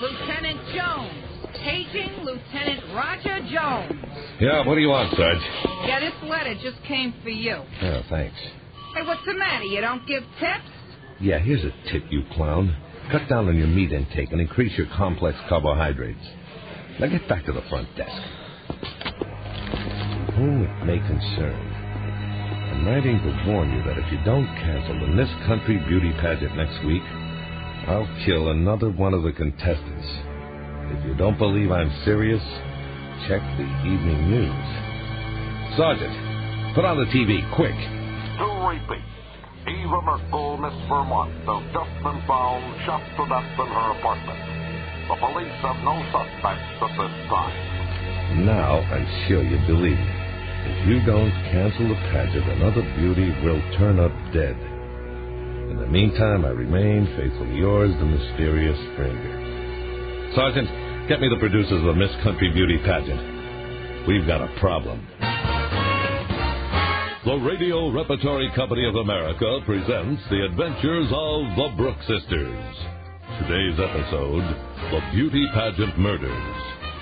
Lieutenant Jones. Paging Lieutenant Roger Jones. Yeah, what do you want, Sarge? Yeah, this letter just came for you. Oh, thanks. Hey, what's the matter? You don't give tips? Yeah, here's a tip, you clown. Cut down on your meat intake and increase your complex carbohydrates. Now get back to the front desk. Whom it may concern, I'm writing to warn you that if you don't cancel the Miss Country Beauty Pageant next week, I'll kill another one of the contestants. If you don't believe I'm serious, check the evening news. Sergeant, put on the TV, quick. To repeat, Eva Merkel, Miss Vermont, has just been found shot to death in her apartment. The police have no suspects at this time. Now I'm sure you believe me. If you don't cancel the pageant, another beauty will turn up dead. In the meantime, I remain faithfully yours, the mysterious stranger. Sergeant, get me the producers of the Miss Country Beauty Pageant. We've got a problem. The Radio Repertory Company of America presents The Adventures of the Brooks Sisters. Today's episode, The Beauty Pageant Murders.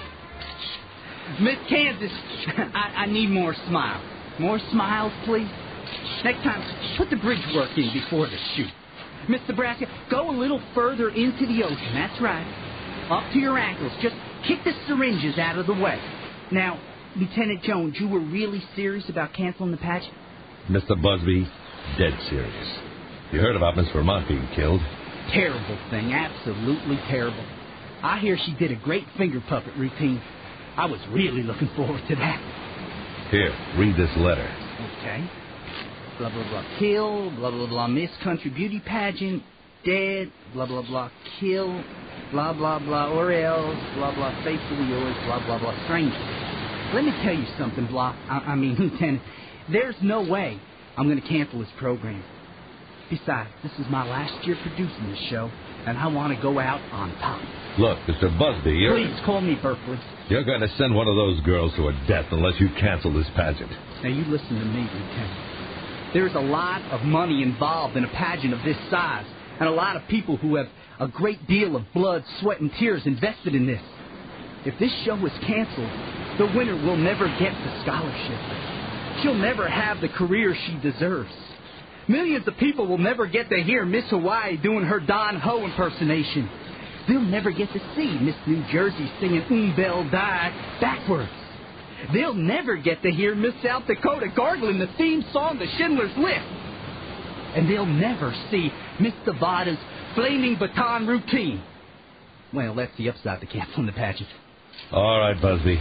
Miss Kansas, I need more smiles. More smiles, please. Next time, put the bridge work in before the shoot. Miss Nebraska, go a little further into the ocean. That's right. Up to your ankles. Just kick the syringes out of the way. Now, Lieutenant Jones, you were really serious about canceling the pageant? Mr. Busby, dead serious. You heard about Miss Vermont being killed? Terrible thing. Absolutely terrible. I hear she did a great finger puppet routine. I was really looking forward to that. Here, read this letter. Okay. Blah, blah, blah, kill, blah, blah, blah, Miss Country Beauty Pageant, dead, blah, blah, blah, kill, blah, blah, blah, or else, blah, blah, faithfully yours, blah, blah, blah, stranger. Let me tell you something, Lieutenant. There's no way I'm going to cancel this program. Besides, this is my last year producing this show, and I want to go out on top. Look, Mr. Busby, Please call me Berkeley. You're going to send one of those girls to her death unless you cancel this pageant. Now, you listen to me, Lieutenant. There's a lot of money involved in a pageant of this size, and a lot of people who have a great deal of blood, sweat, and tears invested in this. If this show is canceled, the winner will never get the scholarship. She'll never have the career she deserves. Millions of people will never get to hear Miss Hawaii doing her Don Ho impersonation. They'll never get to see Miss New Jersey singing Bell Die backwards. They'll never get to hear Miss South Dakota gargling the theme song to Schindler's List. And they'll never see Miss Nevada's flaming baton routine. Well, that's the upside to canceling the pageant. All right, Busby.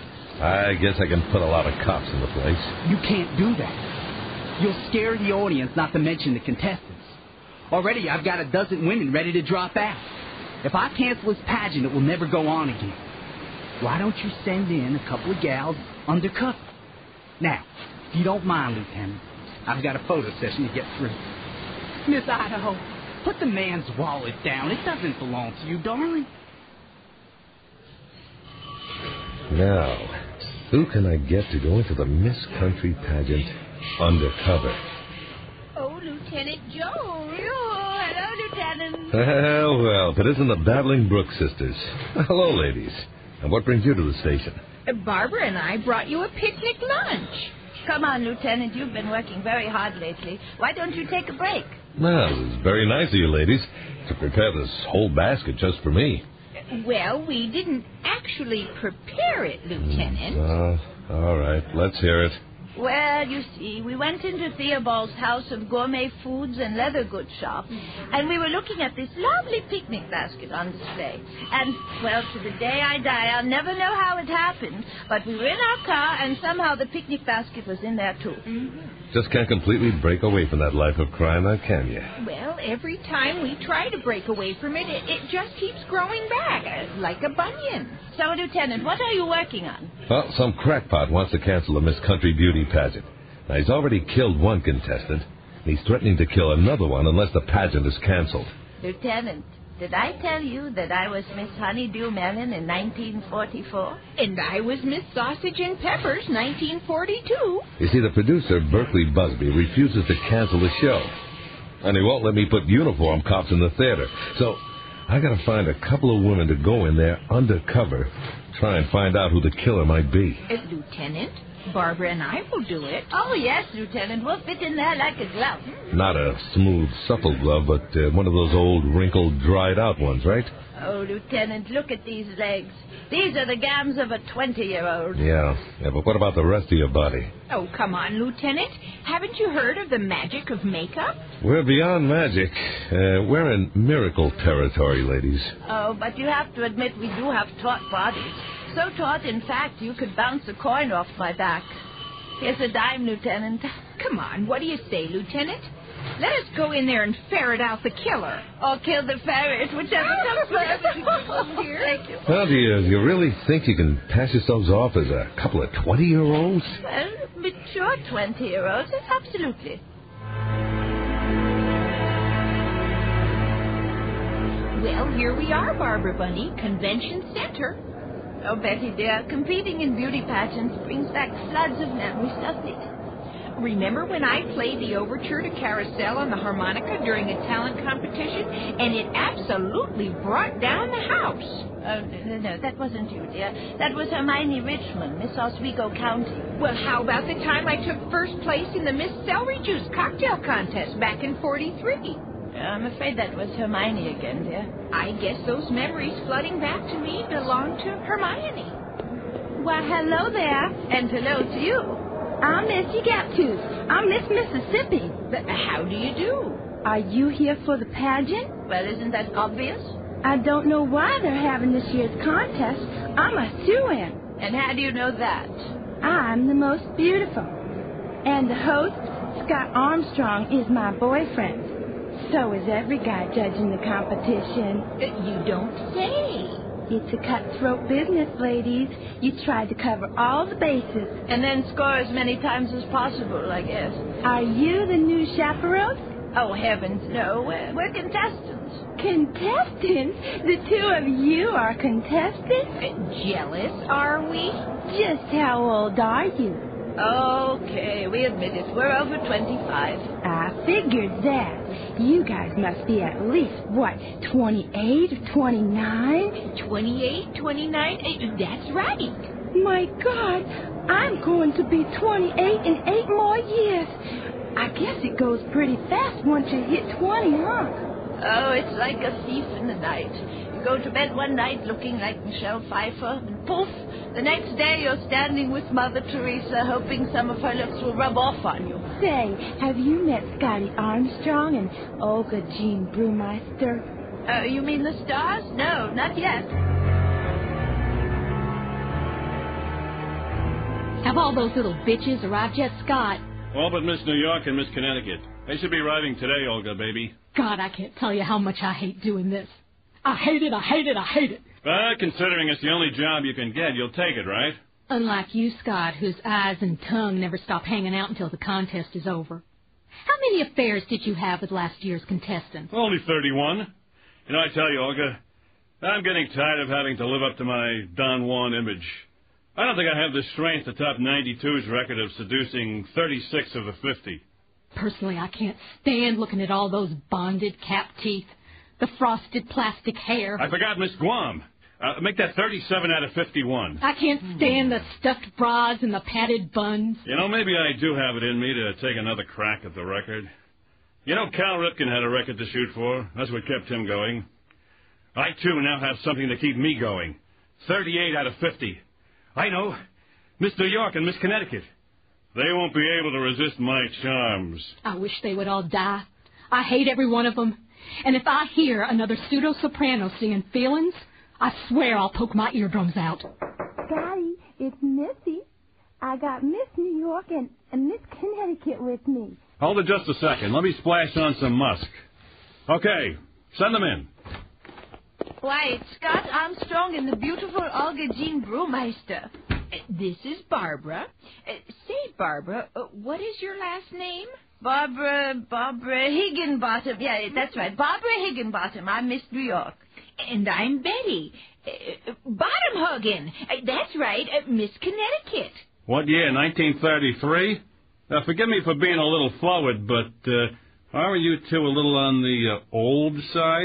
I guess I can put a lot of cops in the place. You can't do that. You'll scare the audience, not to mention the contestants. Already, I've got a dozen women ready to drop out. If I cancel this pageant, it will never go on again. Why don't you send in a couple of gals undercover? Now, if you don't mind, Lieutenant, I've got a photo session to get through. Miss Idaho, put the man's wallet down. It doesn't belong to you, darling. Now, who can I get to go into the Miss Country Pageant undercover? Oh, Lieutenant Jones. Oh, hello, Lieutenant. Well, if it isn't the Battling Brooks Sisters. Hello, ladies. And what brings you to the station? Barbara and I brought you a picnic lunch. Come on, Lieutenant. You've been working very hard lately. Why don't you take a break? Well, it's very nice of you, ladies, to prepare this whole basket just for me. Well, we didn't actually prepare it, Lieutenant. All right. Let's hear it. Well, you see, we went into Theobald's house of gourmet foods and leather goods shop, and we were looking at this lovely picnic basket on display. And, well, to the day I die, I'll never know how it happened, but we were in our car, and somehow the picnic basket was in there, too. Mm-hmm. Just can't completely break away from that life of crime, now can you? Well, every time we try to break away from it, it just keeps growing back, like a bunion. So, Lieutenant, what are you working on? Well, some crackpot wants to cancel the Miss Country Beauty Pageant. Now, he's already killed one contestant, and he's threatening to kill another one unless the pageant is canceled. Lieutenant, did I tell you that I was Miss Honeydew Melon in 1944? And I was Miss Sausage and Peppers, 1942. You see, the producer, Berkeley Busby, refuses to cancel the show. And he won't let me put uniform cops in the theater. So I gotta find a couple of women to go in there undercover, try and find out who the killer might be. Lieutenant, Barbara and I will do it. Oh, yes, Lieutenant. We'll fit in there like a glove. Not a smooth, supple glove, but one of those old, wrinkled, dried-out ones, right? Oh, Lieutenant, look at these legs. These are the gams of a 20-year-old. Yeah, but what about the rest of your body? Oh, come on, Lieutenant. Haven't you heard of the magic of makeup? We're beyond magic. We're in miracle territory, ladies. Oh, but you have to admit we do have taut bodies. So taut, in fact, you could bounce a coin off my back. Here's a dime, Lieutenant. Come on, what do you say, Lieutenant? Let us go in there and ferret out the killer. Or kill the ferret, whichever comes first. Thank you. Well, do you really think you can pass yourselves off as a couple of 20-year-olds? Well, mature 20-year-olds, absolutely. Well, here we are, Barbara Bunny, Convention Center. Oh, Betty, dear, competing in beauty pageants brings back floods of memories, doesn't it? Remember when I played the overture to Carousel on the harmonica during a talent competition, and it absolutely brought down the house? Oh, no, that wasn't you, dear. That was Hermione Richmond, Miss Oswego County. Well, how about the time I took first place in the Miss Celery Juice cocktail contest back in '43? I'm afraid that was Hermione again, dear. I guess those memories flooding back to me belong to Hermione. Why, hello there. And hello to you. I'm Missy Gaptooth. I'm Miss Mississippi. But how do you do? Are you here for the pageant? Well, isn't that obvious? I don't know why they're having this year's contest. I'm a shoo-in. And how do you know that? I'm the most beautiful. And the host, Scott Armstrong, is my boyfriend. So is every guy judging the competition. You don't say. It's a cutthroat business, ladies. You try to cover all the bases. And then score as many times as possible, I guess. Are you the new chaperones? Oh, heavens, no. We're contestants. Contestants? The two of you are contestants? Jealous, are we? Just how old are you? Okay, we admit it. We're over 25. I figured that. You guys must be at least, 28 or 29? 28, 29, that's right. My God, I'm going to be 28 in 8 more years. I guess it goes pretty fast once you hit 20, huh? Oh, it's like a thief in the night. You go to bed one night looking like Michelle Pfeiffer, and poof, the next day you're standing with Mother Teresa hoping some of her looks will rub off on you. Say, have you met Scotty Armstrong and Olga Jean Brewmeister? You mean the stars? No, not yet. Have all those little bitches arrived yet, Scott? All but Miss New York and Miss Connecticut. They should be arriving today, Olga, baby. God, I can't tell you how much I hate doing this. I hate it, I hate it, I hate it. But considering it's the only job you can get, you'll take it, right? Unlike you, Scott, whose eyes and tongue never stop hanging out until the contest is over. How many affairs did you have with last year's contestant? Only 31. You know, I tell you, Olga, I'm getting tired of having to live up to my Don Juan image. I don't think I have the strength to top 92's record of seducing 36 of the 50. Personally, I can't stand looking at all those bonded cap teeth, the frosted plastic hair. I forgot Miss Guam. Make that 37 out of 51. I can't stand the stuffed bras and the padded buns. You know, maybe I do have it in me to take another crack at the record. You know, Cal Ripken had a record to shoot for. That's what kept him going. I, too, now have something to keep me going. 38 out of 50. I know. Miss New York and Miss Connecticut. They won't be able to resist my charms. I wish they would all die. I hate every one of them. And if I hear another pseudo-soprano singing Feelings, I swear I'll poke my eardrums out. Scotty, it's Missy. I got Miss New York and Miss Connecticut with me. Hold it just a second. Let me splash on some musk. Okay, send them in. Why, it's Scott Armstrong and the beautiful Olga Jean Brewmeister. This is Barbara. Say, Barbara, what is your last name? Barbara Higginbottom. Yeah, that's right. Barbara Higginbottom. I'm Miss New York. And I'm Betty. Bottomhuggin. That's right, Miss Connecticut. What year, 1933? Forgive me for being a little forward, but aren't you two a little on the old side?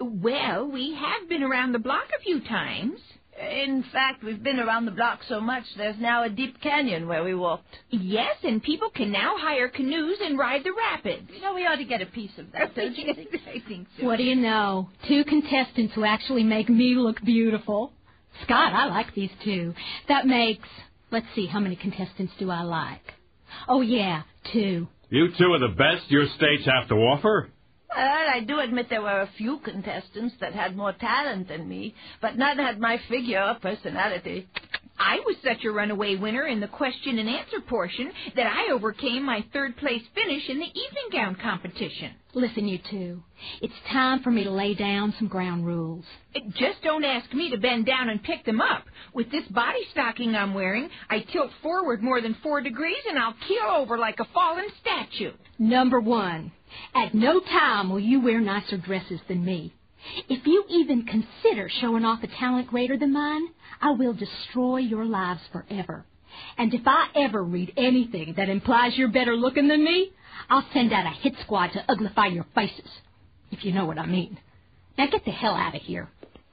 Well, we have been around the block a few times. In fact, we've been around the block so much there's now a deep canyon where we walked. Yes, and people can now hire canoes and ride the rapids. You know, we ought to get a piece of that, don't you think? I think so. What do you know? 2 contestants who actually make me look beautiful. Scott, I like these 2. That makes, let's see, how many contestants do I like? Oh, yeah, 2. You 2 are the best your states have to offer? Well, I do admit there were a few contestants that had more talent than me, but none had my figure or personality. I was such a runaway winner in the question and answer portion that I overcame my 3rd-place finish in the evening gown competition. Listen, you 2, it's time for me to lay down some ground rules. Just don't ask me to bend down and pick them up. With this body stocking I'm wearing, I tilt forward more than 4 degrees and I'll keel over like a fallen statue. Number 1, at no time will you wear nicer dresses than me. If you even consider showing off a talent greater than mine, I will destroy your lives forever. And if I ever read anything that implies you're better looking than me, I'll send out a hit squad to uglify your faces, if you know what I mean. Now get the hell out of here.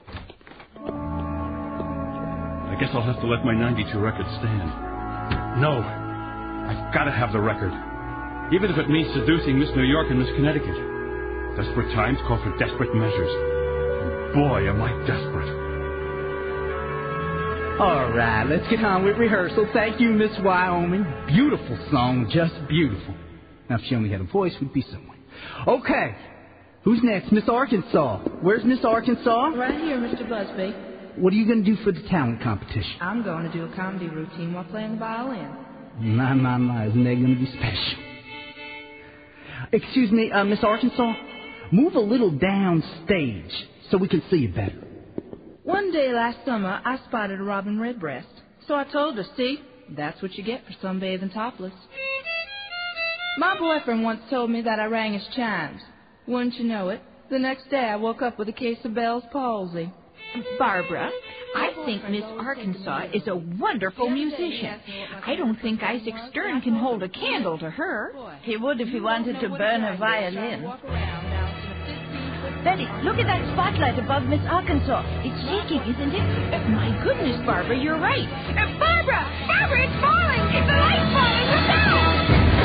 I guess I'll have to let my 92 record stand. No, I've got to have the record. Even if it means seducing Miss New York and Miss Connecticut. Desperate times call for desperate measures. And boy, am I desperate. All right, let's get on with rehearsal. Thank you, Miss Wyoming. Beautiful song, just beautiful. Now, if she only had a voice, we'd be somewhere. Okay, who's next? Miss Arkansas. Where's Miss Arkansas? Right here, Mr. Busby. What are you going to do for the talent competition? I'm going to do a comedy routine while playing the violin. My, isn't that going to be special? Excuse me, Miss Arkansas, move a little downstage so we can see you better. One day last summer, I spotted a robin redbreast. So I told her, see, that's what you get for sunbathing topless. My boyfriend once told me that I rang his chimes. Wouldn't you know it, the next day I woke up with a case of Bell's palsy. Barbara, I think Miss Arkansas is a wonderful musician. I don't think Isaac Stern can hold a candle to her. He would if he wanted to burn her violin. Betty, look at that spotlight above Miss Arkansas. It's shaking, isn't it? My goodness, Barbara, you're right. Barbara! Barbara, it's falling! It's the light falling! Look out!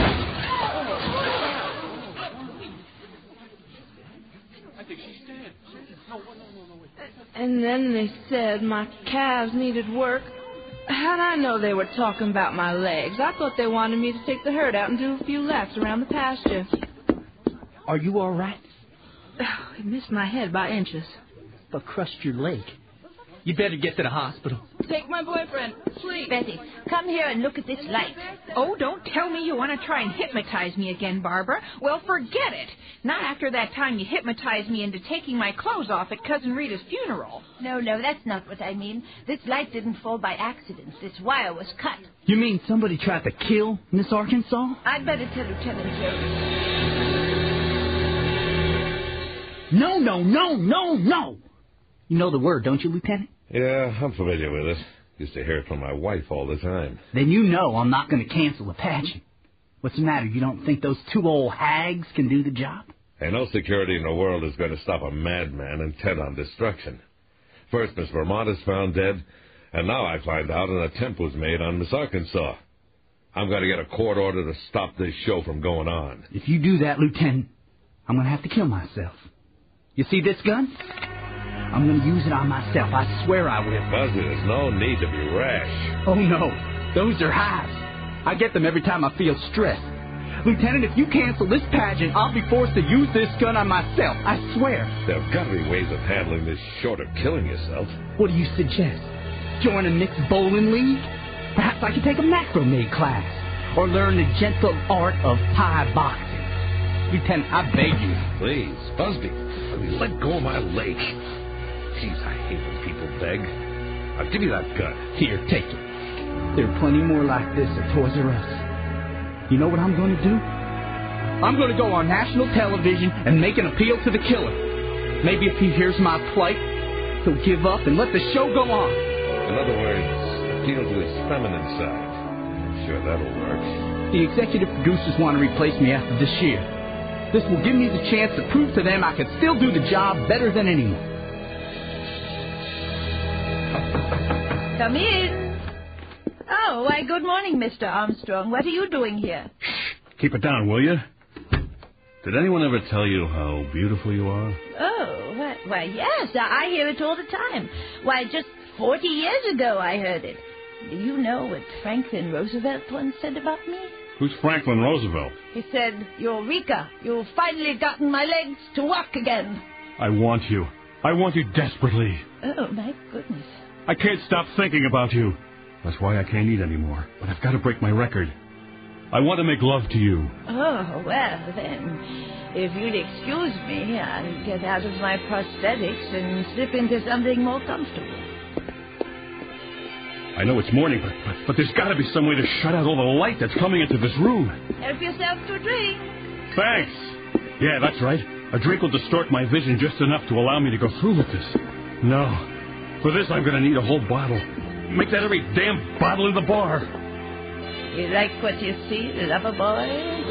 I think she's dead. No. And then they said my calves needed work. How'd I know they were talking about my legs? I thought they wanted me to take the herd out and do a few laps around the pasture. Are you all right? Oh, it missed my head by inches. But crushed your leg. You better get to the hospital. Take my boyfriend, please. Betty, come here and look at this light. Oh, don't tell me you want to try and hypnotize me again, Barbara. Well, forget it. Not after that time you hypnotized me into taking my clothes off at Cousin Rita's funeral. No, that's not what I mean. This light didn't fall by accident. This wire was cut. You mean somebody tried to kill Miss Arkansas? I'd better tell Lieutenant Jones. No. You know the word, don't you, Lieutenant? Yeah, I'm familiar with it. Used to hear it from my wife all the time. Then you know I'm not going to cancel the pageant. What's the matter? You don't think those 2 old hags can do the job? And no security in the world is going to stop a madman intent on destruction. First, Miss Vermont is found dead, and now I find out an attempt was made on Miss Arkansas. I'm going to get a court order to stop this show from going on. If you do that, Lieutenant, I'm going to have to kill myself. You see this gun? I'm going to use it on myself. I swear I will. Busby, there's no need to be rash. Oh, no. Those are highs. I get them every time I feel stressed. Lieutenant, if you cancel this pageant, I'll be forced to use this gun on myself. I swear. There've got to be ways of handling this short of killing yourself. What do you suggest? Join a mixed bowling league? Perhaps I could take a macrame class. Or learn the gentle art of Thai boxing. Lieutenant, I beg you. Please, Busby, let go of my leg. Jeez, I hate when people beg. I'll give you that gun. Here, take it. There are plenty more like this at Toys R Us. You know what I'm going to do? I'm going to go on national television and make an appeal to the killer. Maybe if he hears my plight, he'll give up and let the show go on. In other words, appeal to his feminine side. I'm sure that'll work. The executive producers want to replace me after this year. This will give me the chance to prove to them I can still do the job better than anyone. Come in. Oh, why, good morning, Mr. Armstrong. What are you doing here? Keep it down, will you? Did anyone ever tell you how beautiful you are? Oh, why, yes, I hear it all the time. Why, just 40 years ago I heard it. Do you know what Franklin Roosevelt once said about me? Who's Franklin Roosevelt? He said, Eureka, you've finally gotten my legs to walk again. I want you. I want you desperately. Oh, my goodness. I can't stop thinking about you. That's why I can't eat anymore. But I've got to break my record. I want to make love to you. Oh, well, then, if you'd excuse me, I'll get out of my prosthetics and slip into something more comfortable. I know it's morning, but there's got to be some way to shut out all the light that's coming into this room. Help yourself to a drink. Thanks. Yeah, that's right. A drink will distort my vision just enough to allow me to go through with this. No. For this, I'm going to need a whole bottle. Make that every damn bottle in the bar. You like what you see, lover boy?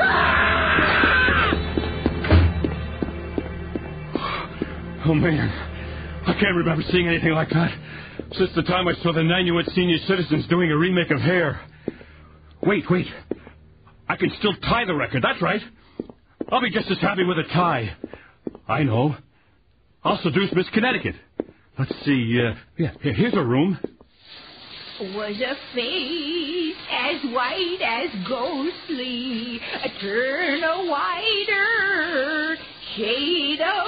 Oh, man. I can't remember seeing anything like that since the time I saw the Nanuet Senior Citizens doing a remake of Hair. Wait. I can still tie the record. That's right. I'll be just as happy with a tie. I know. I'll seduce Miss Connecticut. Let's see. Here's a room. Was a face as white as ghostly, turn a whiter shade of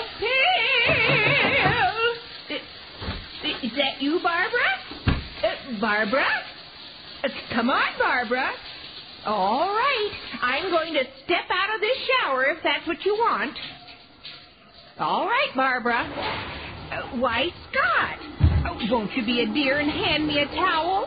pale. Is that you, Barbara? Barbara? Come on, Barbara. All right. I'm going to step out of this shower if that's what you want. All right, Barbara. Why, Scott? Won't you be a dear and hand me a towel?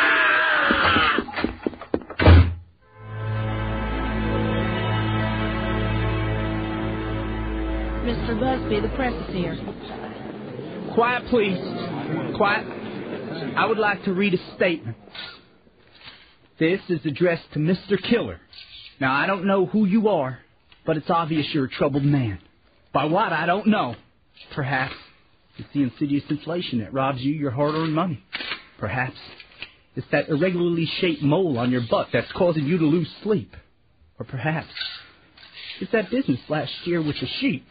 Mr. Busby, the press is here. Quiet, please. Quiet. I would like to read a statement. This is addressed to Mr. Killer. Now, I don't know who you are, but it's obvious you're a troubled man. By what, I don't know. Perhaps it's the insidious inflation that robs you your hard-earned money. Perhaps it's that irregularly shaped mole on your butt that's causing you to lose sleep. Or perhaps it's that business last year with the sheep.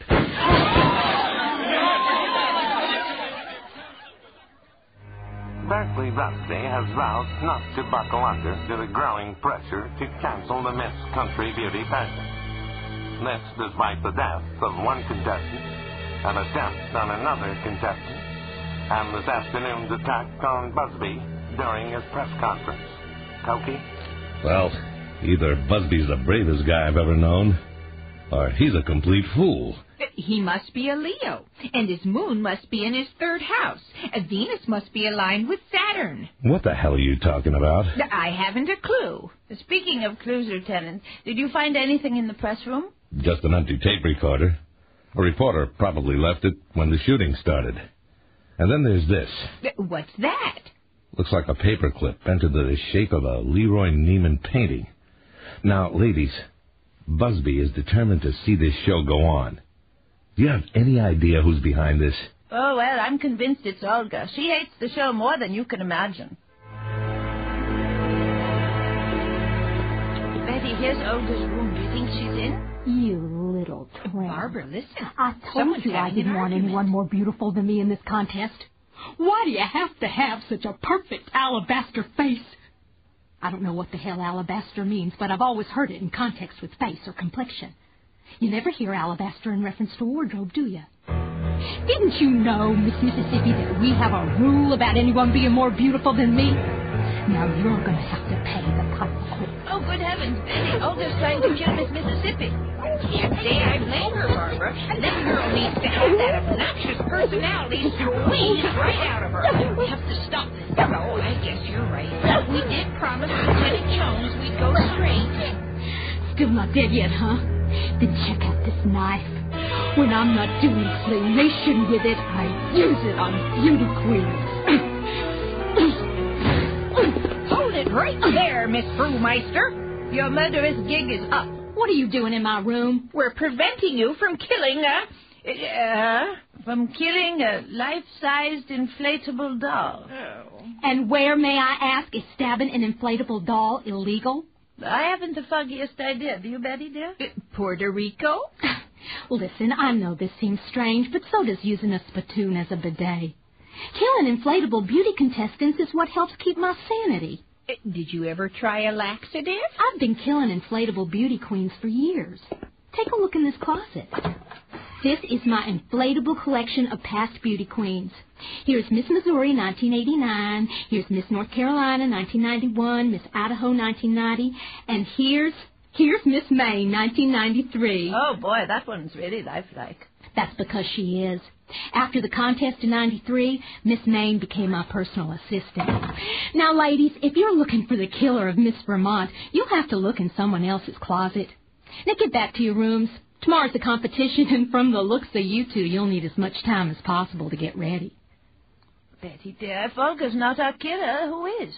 Berkeley Rusty has vowed not to buckle under to the growing pressure to cancel the Miss Country Beauty pageant. This despite the death of one contestant, an attempt on another contestant, and this afternoon's attack on Busby during his press conference. Cokie? Well, either Busby's the bravest guy I've ever known, or he's a complete fool. He must be a Leo, and his moon must be in his third house. Venus must be aligned with Saturn. What the hell are you talking about? I haven't a clue. Speaking of clues, Lieutenant, did you find anything in the press room? Just an empty tape recorder. A reporter probably left it when the shooting started. And then there's this. What's that? Looks like a paperclip bent into the shape of a Leroy Neiman painting. Now, ladies, Busby is determined to see this show go on. Do you have any idea who's behind this? Oh, well, I'm convinced it's Olga. She hates the show more than you can imagine. Betty, here's Olga's room. Do you think she's in? You little tramp. Barbara, listen. I told you I didn't want anyone more beautiful than me in this contest. Why do you have to have such a perfect alabaster face? I don't know what the hell alabaster means, but I've always heard it in context with face or complexion. You never hear alabaster in reference to wardrobe, do you? Didn't you know, Miss Mississippi, that we have a rule about anyone being more beautiful than me? Now you're going to have to pay the piper. Oh, good heavens, Betty. Olga's trying to kill Miss Mississippi. Can't say I blame her, Barbara. This girl needs to have that obnoxious personality squeezed right out of her. We have to stop this. Oh, I guess you're right. We did promise Lieutenant Jones we'd go straight. Still not dead yet, huh? Then check out this knife. When I'm not doing claymation with it, I use it on beauty queens. Hold it right there, Miss Brewmeister. Your murderous gig is up. What are you doing in my room? We're preventing you from killing a life-sized inflatable doll. Oh. And where, may I ask, is stabbing an inflatable doll illegal? I haven't the foggiest idea. Do you, Betty, dear? Puerto Rico? Listen, I know this seems strange, but so does using a spittoon as a bidet. Killing inflatable beauty contestants is what helps keep my sanity. Did you ever try a laxative? I've been killing inflatable beauty queens for years. Take a look in this closet. This is my inflatable collection of past beauty queens. Here's Miss Missouri, 1989. Here's Miss North Carolina, 1991. Miss Idaho, 1990. And here's Miss Maine, 1993. Oh, boy, that one's really lifelike. That's because she is. After the contest in 93, Miss Maine became my personal assistant. Now, ladies, if you're looking for the killer of Miss Vermont, you'll have to look in someone else's closet. Now get back to your rooms. Tomorrow's the competition, and from the looks of you two, you'll need as much time as possible to get ready. Betty, dear, if Olga's not our killer, who is?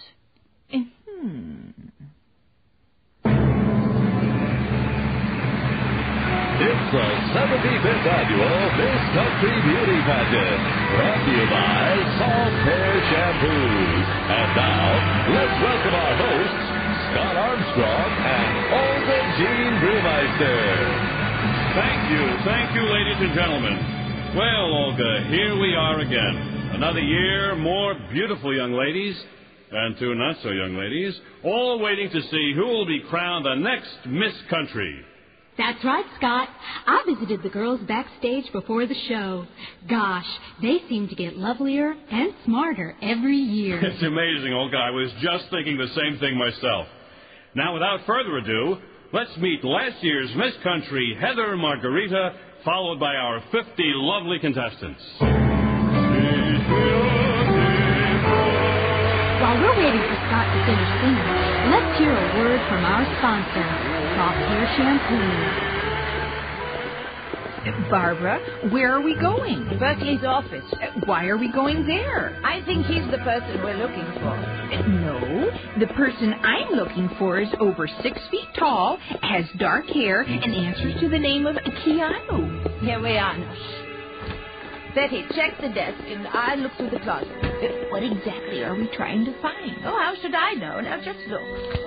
It's the 75th annual Miss Country Beauty Pageant, brought to you by Salt Hair Shampoo. And now, let's welcome our hosts, Scott Armstrong and Olga Jean Brewmeister. Thank you, ladies and gentlemen. Well, Olga, here we are again. Another year, more beautiful young ladies, and two not-so-young ladies, all waiting to see who will be crowned the next Miss Country. That's right, Scott. I visited the girls backstage before the show. Gosh, they seem to get lovelier and smarter every year. It's amazing, Olga. I was just thinking the same thing myself. Now, without further ado, let's meet last year's Miss Country, Heather Margarita, followed by our 50 lovely contestants. While we're waiting for Scott to finish singing, let's hear a word from our sponsor, Soft Hair Shampoo. Barbara, where are we going? Berkeley's office. Why are we going there? I think he's the person we're looking for. No, the person I'm looking for is over 6 feet tall, has dark hair, and answers to the name of Keanu. Here we are. Betty, check the desk, and I'll look through the closet. What exactly are we trying to find? Oh, how should I know? Now, just look.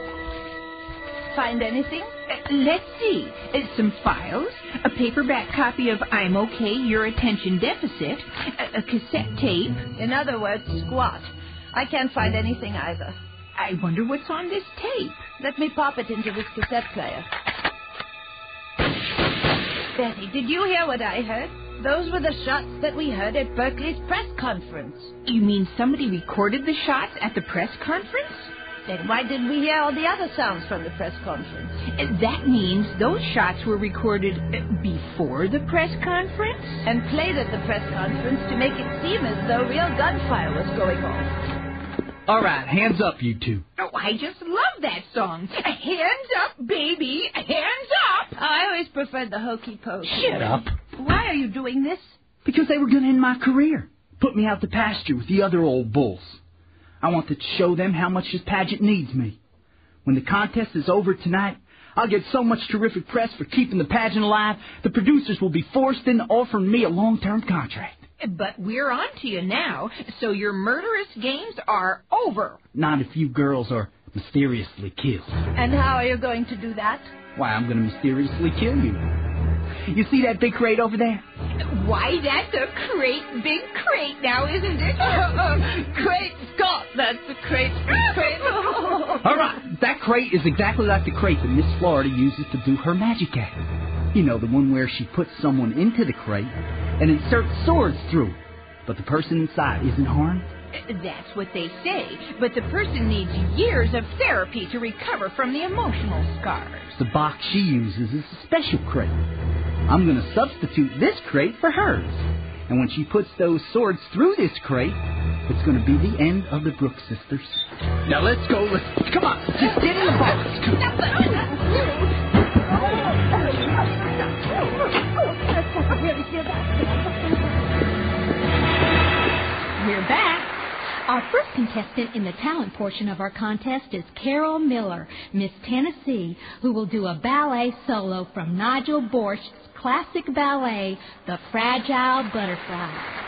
Find anything? Let's see. Some files, a paperback copy of I'm Okay, Your Attention Deficit, a cassette tape. In other words, squat. I can't find anything either. I wonder what's on this tape. Let me pop it into this cassette player. Betty, did you hear what I heard? Those were the shots that we heard at Berkeley's press conference. You mean somebody recorded the shots at the press conference? Then why didn't we hear all the other sounds from the press conference? That means those shots were recorded before the press conference? And played at the press conference to make it seem as though real gunfire was going on. All right, hands up, you two. Oh, I just love that song. Hands up, baby, hands up. Oh, I always preferred the hokey pokey. Shut up. Why are you doing this? Because they were going to end my career. Put me out to pasture with the other old bulls. I want to show them how much this pageant needs me. When the contest is over tonight, I'll get so much terrific press for keeping the pageant alive, the producers will be forced into offering me a long-term contract. But we're on to you now, so your murderous games are over. Not if you girls are mysteriously killed. And how are you going to do that? Why, I'm going to mysteriously kill you. You see that big crate over there? Why, that's a big crate now, isn't it? Great Scott, that's a crate. All right, that crate is exactly like the crate that Miss Florida uses to do her magic act. You know, the one where she puts someone into the crate and inserts swords through, but the person inside isn't harmed. That's what they say, but the person needs years of therapy to recover from the emotional scars. The box she uses is a special crate. I'm going to substitute this crate for hers. And when she puts those swords through this crate, it's going to be the end of the Brooks sisters. Now let's go. Come on, just get in the box. We're back. Our first contestant in the talent portion of our contest is Carol Miller, Miss Tennessee, who will do a ballet solo from Nigel Borch's classic ballet, The Fragile Butterfly.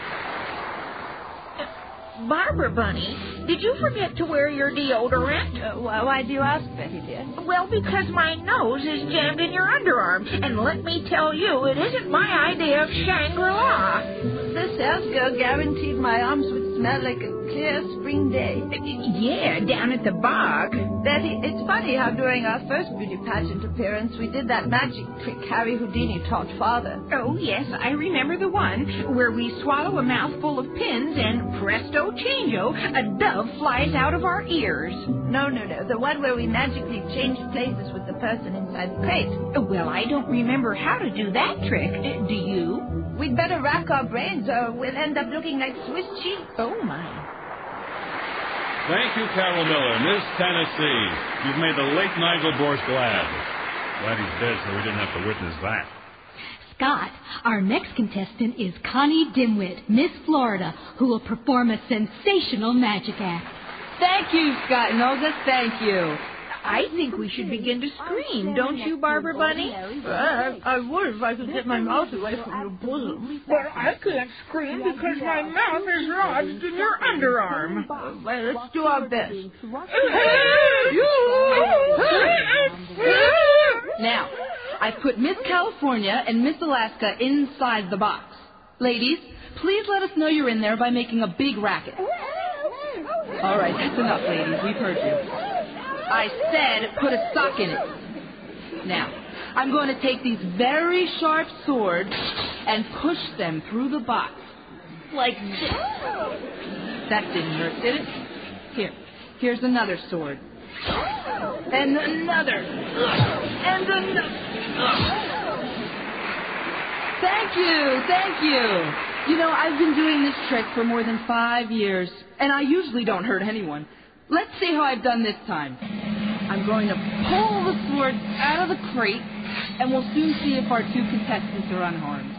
Barbara Bunny, did you forget to wear your deodorant? Why do you ask, Betty dear? Well, because my nose is jammed in your underarm. And let me tell you, it isn't my idea of Shangri-La. The salesgirl guaranteed my arms would smell like a clear spring day. Yeah, down at the bog. Betty, it's funny how during our first beauty pageant appearance we did that magic trick Harry Houdini taught Father. Oh, yes, I remember the one where we swallow a mouthful of pins and presto changeo, a dove flies out of our ears. No. The one where we magically changed places with the person inside the crate. Well, I don't remember how to do that trick. Do you? We'd better rack our brains or we'll end up looking like Swiss cheese. Oh, my. Thank you, Carol Miller. Miss Tennessee, you've made the late Nigel Borch glad. Glad he's dead so we didn't have to witness that. Scott, our next contestant is Connie Dimwit, Miss Florida, who will perform a sensational magic act. Thank you, Scott and Olga. Thank you. I think we should begin to scream, don't you, Barbara Bunny? I would if I could get my mouth away from your bosom. But I can't scream because my mouth is lodged in your underarm. Well, let's do our best. Now, I've put Miss California and Miss Alaska inside the box. Ladies, please let us know you're in there by making a big racket. All right, that's enough, ladies. We've heard you. I said put a sock in it. Now, I'm going to take these very sharp swords and push them through the box. Like this. That didn't hurt, did it? Here's another sword. And another. And another. Thank you. You know, I've been doing this trick for more than 5 years, and I usually don't hurt anyone. Let's see how I've done this time. I'm going to pull the sword out of the crate, and we'll soon see if our two contestants are unharmed.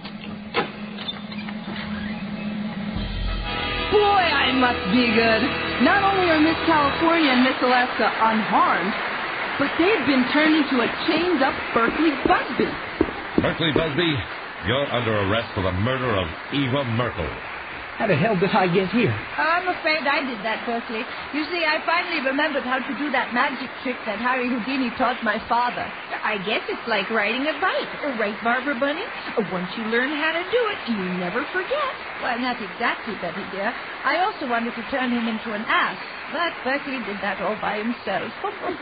Boy, I must be good. Not only are Miss California and Miss Alaska unharmed, but they've been turned into a chained-up Berkeley Busby. Berkeley Busby, you're under arrest for the murder of Eva Merkel. How the hell did I get here? I'm afraid I did that, Berkeley. You see, I finally remembered how to do that magic trick that Harry Houdini taught my father. I guess it's like riding a bike, right, Barbara Bunny? Once you learn how to do it, you never forget. Well, not exactly, Betty dear. I also wanted to turn him into an ass, but Berkeley did that all by himself.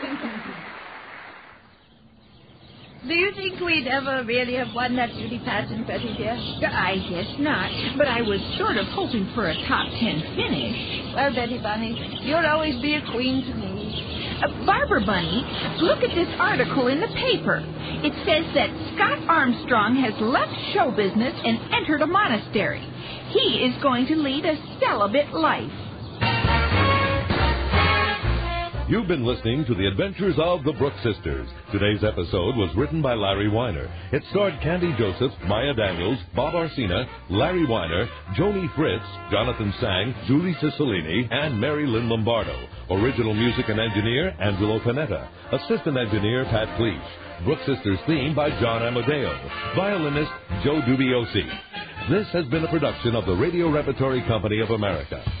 Do you think we'd ever really have won that beauty pageant, Betty dear? I guess not, but I was sort of hoping for a top 10 finish. Well, Betty Bunny, you'll always be a queen to me. Barbara Bunny, look at this article in the paper. It says that Scott Armstrong has left show business and entered a monastery. He is going to lead a celibate life. You've been listening to The Adventures of the Brooks Sisters. Today's episode was written by Larry Weiner. It starred Candy Joseph, Maya Daniels, Bob Arsena, Larry Weiner, Joni Fritz, Jonathan Sang, Julie Cicilline, and Mary Lynn Lombardo. Original music and engineer, Angelo Panetta. Assistant engineer, Pat Cleach. Brooks Sisters theme by John Amadeo. Violinist, Joe Dubiosi. This has been a production of the Radio Repertory Company of America.